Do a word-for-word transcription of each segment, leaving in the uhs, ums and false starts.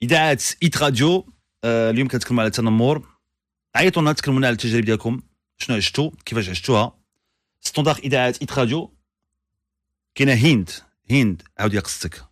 اذاعه ايت راديو. آه اليوم كنتكلموا على التنمر. عيطوا لنا تكلمونا على التجارب ديالكم، شنو عشتوا، كيفاش عشتوها. ستوندار اذاعه ايت راديو. كاينه هند هند عاودي قصتك.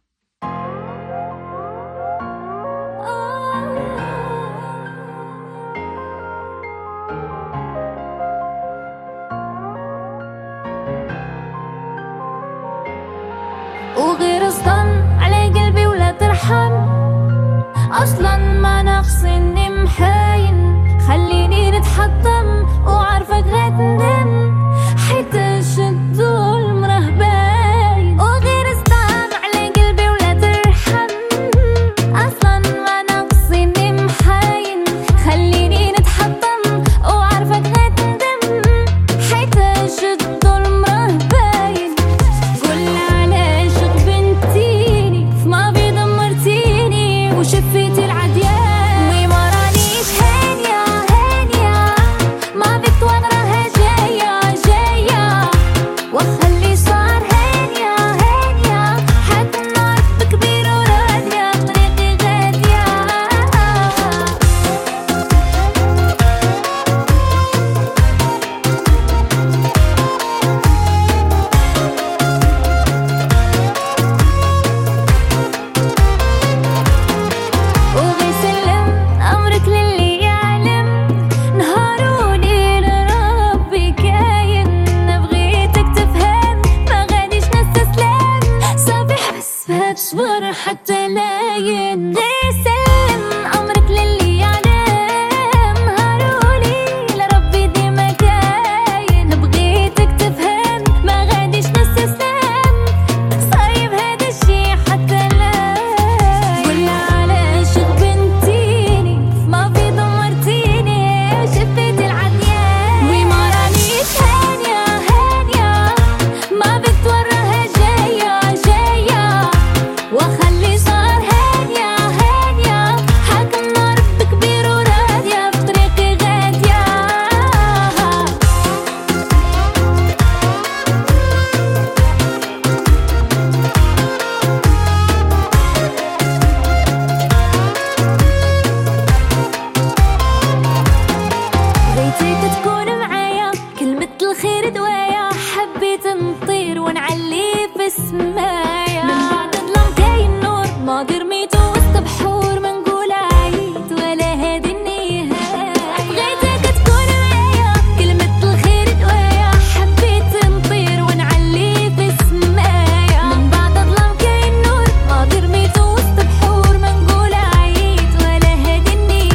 وغير الظن على قلبي ولا ترحم، اصلا ما ناقص اني محاين، خليني نتحطم وعارفك غتندم، حيت شد الظلم باين. وغير الظن على قلبي ولا ترحم، اصلا ما ناقص اني محاين، خليني نتحطم وعارفك غتندم، حيت شد الظلم باين. قول علاش غبنتيني فما في دمرتيني وشفيتي العديان، وي ما رانيش هانيه هانيه، ما بك وانا راها جايه جايه، وخلي صار هانيه هانيه، حتى نعرف بكبير وراديه طريقي غاديه. وغي سلم أمرك للي يعلم، نهار وليل ربي كاين، بغيتك تفهم ما غاديش نستسلم، صافي حبس فهاد الصبر حتى لاين. غير سلم أمرك للي يعلم، نهار وليل ربي ديما كاين، بغيتك تفهم ما غاديش نستسلم، صايب هذا الشي حتى لاين. ولا علاش غبنتيني ما في دمرتيني وشفيتي العديان، وي ما رانيش هانيه هانيه، ما بك وراها جايه جايه، وخلي صار هانيه هانيه، حاكم نعرف بكبير وراديه في طريقي غاديه. بغيتك تكون معايا كلمة الخير دوايا، حبيت نطير ونعلي في السمايا، من بعد ظلام كاين نور، ماضي رميتو وسط بحور، ما نقول عيد ولا هادي النهاية. بغيتك تكون معايا كلمة الخير دوايا، حبيت نطير ونعلي في السمايا، من بعد ظلام كاين نور، ماضي رميتو وسط بحور، ما نقول عيد ولا هادي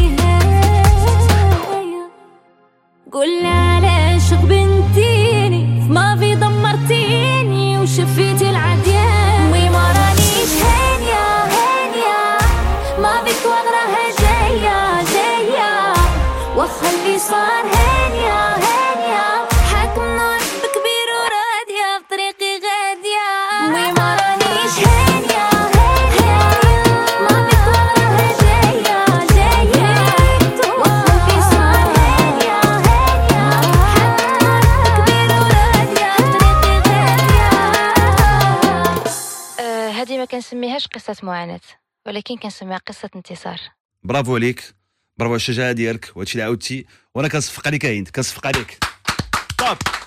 النهاية. قول علاش غبنتيني فما في دمرتيني وشفيتي العديان، وي ما رانيش هانيه هانيه، ما بك وراها جايه جايه، وخلي صار هانيه هانيه، حاكم نعرف بكبير وراديه في طريقي غاديه. وي ما رانيش هانيه هانيه، ما بك وراها جايه جايه، وخلي صار هانيه هانيه، حاكم نعرف بكبير وراديه في طريقي غاديه. آه، هذه ما كنسميهاش قصة معاناة، ولكن كنسميها قصة انتصار. برافو عليك، برافو على الشجاعه ديالك وهادشي اللي عاودتي، وانا كنصفق عليك هند، كنصفق عليك. طاب.